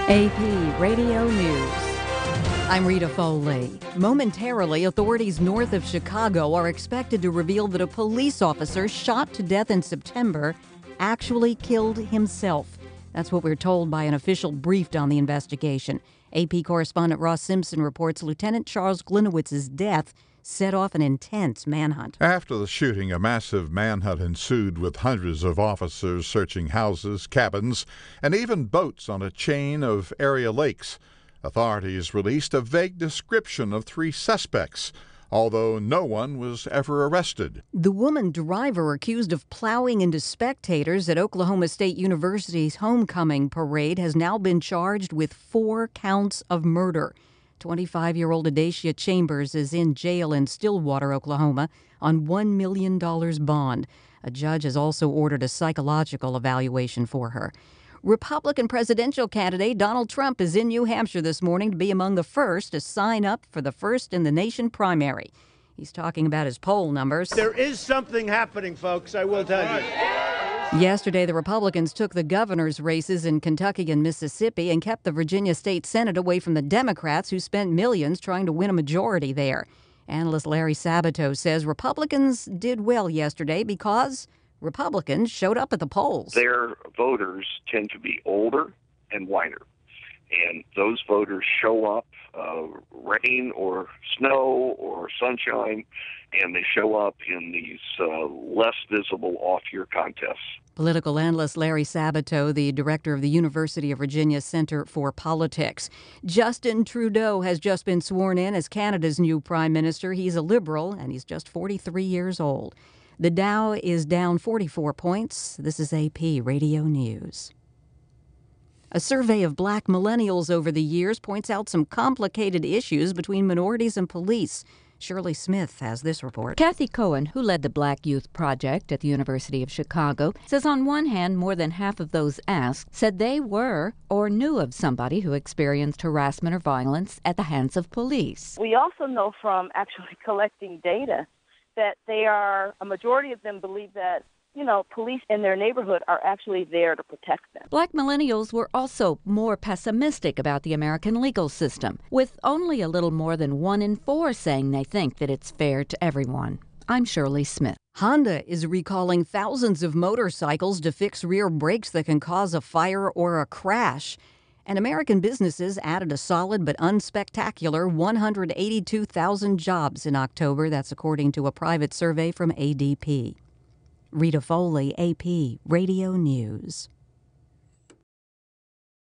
AP Radio News. I'm Rita Foley. Momentarily, authorities north of Chicago are expected to reveal that a police officer shot to death in September actually killed himself. That's what we're told by an official briefed on the investigation. AP correspondent Ross Simpson reports Lieutenant Charles Glinowitz's death set off an intense manhunt. After the shooting, a massive manhunt ensued with hundreds of officers searching houses, cabins, and even boats on a chain of area lakes. Authorities released a vague description of 3 suspects, although no one was ever arrested. The woman driver accused of plowing into spectators at Oklahoma State University's homecoming parade has now been charged with 4 counts of murder. 25-year-old Adacia Chambers is in jail in Stillwater, Oklahoma, on $1 million bond. A judge has also ordered a psychological evaluation for her. Republican presidential candidate Donald Trump is in New Hampshire this morning to be among the first to sign up for the First in the Nation primary. He's talking about his poll numbers. There is something happening, folks, I will tell you. Yesterday, the Republicans took the governor's races in Kentucky and Mississippi and kept the Virginia State Senate away from the Democrats, who spent millions trying to win a majority there. Analyst Larry Sabato says Republicans did well yesterday because Republicans showed up at the polls. Their voters tend to be older and whiter, and those voters show up, rain or snow or sunshine, and they show up in these less visible off-year contests. Political analyst Larry Sabato, the director of the University of Virginia Center for Politics. Justin Trudeau has just been sworn in as Canada's new prime minister. He's a Liberal, and he's just 43 years old. The Dow is down 44 points. This is AP Radio News. A survey of black millennials over the years points out some complicated issues between minorities and police. Shirley Smith has this report. Kathy Cohen, who led the Black Youth Project at the University of Chicago, says on one hand, more than half of those asked said they were or knew of somebody who experienced harassment or violence at the hands of police. We also know from actually collecting data that a majority of them believe that, police in their neighborhood are actually there to protect them. Black millennials were also more pessimistic about the American legal system, with only a little more than 1 in 4 saying they think that it's fair to everyone. I'm Shirley Smith. Honda is recalling thousands of motorcycles to fix rear brakes that can cause a fire or a crash. And American businesses added a solid but unspectacular 182,000 jobs in October. That's according to a private survey from ADP. Rita Foley, AP Radio News.